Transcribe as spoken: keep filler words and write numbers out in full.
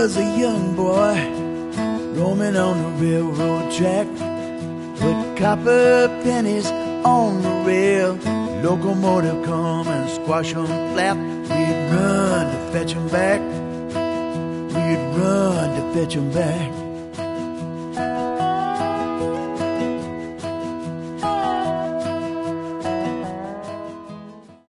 was a young boy roaming on the railroad track, with copper pennies on the rail. Locomotive come and squash 'em flat. We'd run to fetch 'em back. We'd run to fetch 'em back.